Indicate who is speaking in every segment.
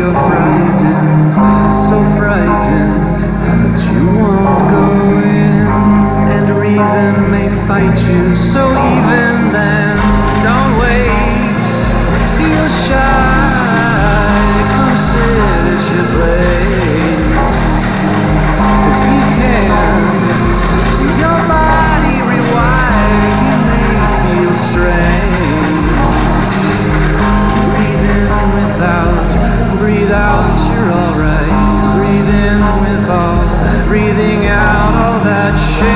Speaker 1: you're frightened, so frightened that you won't go in, and reason may fight you, so even then, don't wait, feel shy, come sit at your place, 'cause you can, your body rewired, you may feel strange, breathe in without, breathe out, you're alright, breathe in with all, breathing out all that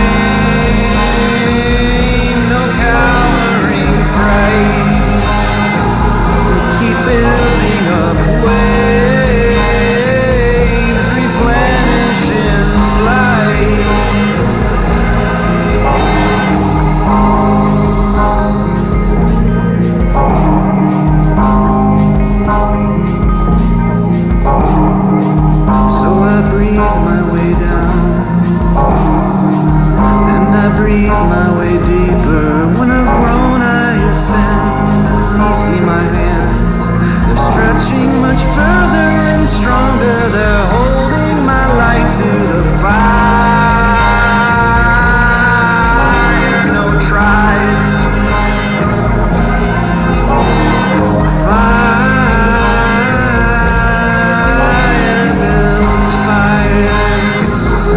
Speaker 1: shame, no cowering fright, keep building up waves, replenish in flight. So I breathe my way down, and I breathe my way deeper. When I've grown, I ascend. I see my hands. They're stretching much further and stronger. They're holding my life to the fire. No tries. Fire builds fires.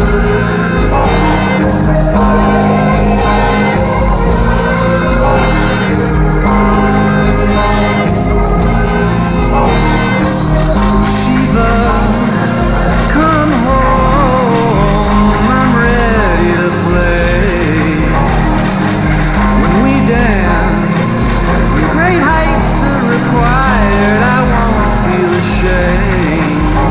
Speaker 1: Shiva, come home, I'm ready to play. When we dance, when great heights are required, I won't feel ashamed.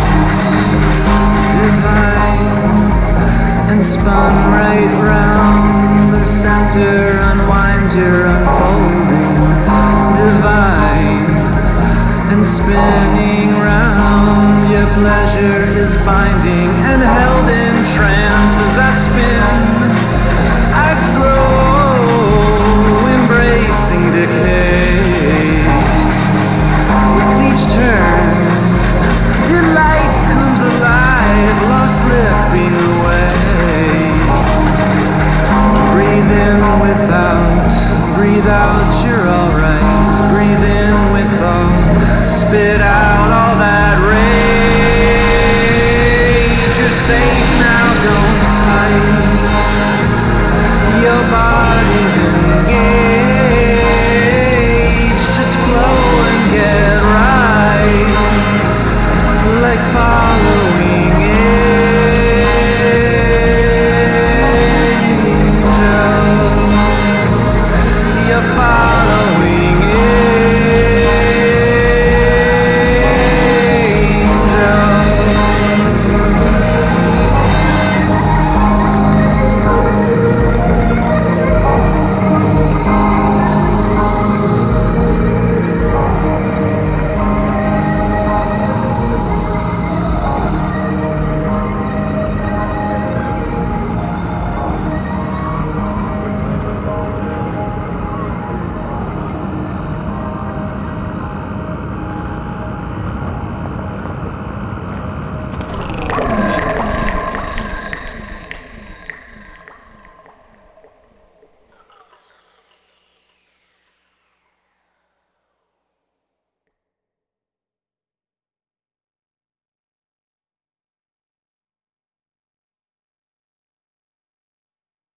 Speaker 1: Divine and spun right round, the center unwinds your unfolding. Divine and spinning round, your pleasure is binding and held in trance. As I spin, I grow, embracing decay. With each turn, delight comes alive, lost slipping away. Breathe in without, breathe out, you're alright. Breathe in with all, spit out all that rage. You're safe now, don't fight. Your body's engaged. Just flow and get right. Like follow